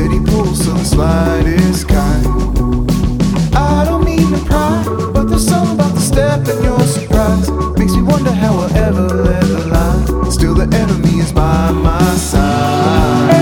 steady pulse of the slightest kind. I don't mean to pry, but there's something about the step and your surprise makes me wonder how I'll ever let the line. Still the enemy is by my side.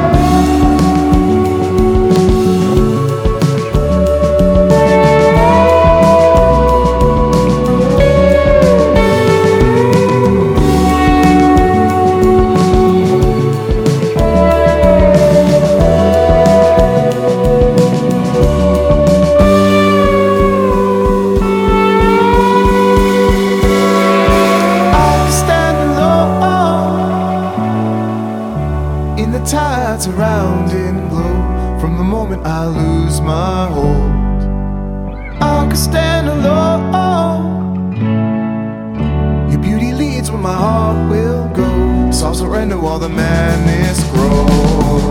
In the tide surrounding glow, from the moment I lose my hold, I could stand alone. Your beauty leads where my heart will go. Soft surrender while the madness grows.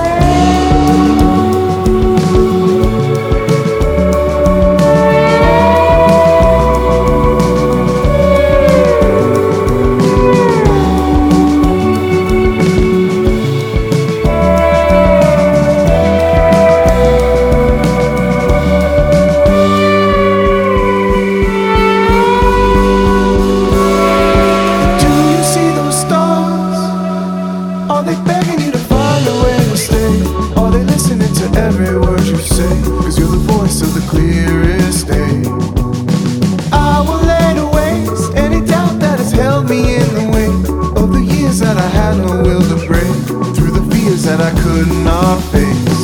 Are they begging you to find a way to stay? Are they listening to every word you say? Cause you're the voice of the clearest day. I will lay to waste any doubt that has held me in the way of the years that I had no will to break, through the fears that I could not face.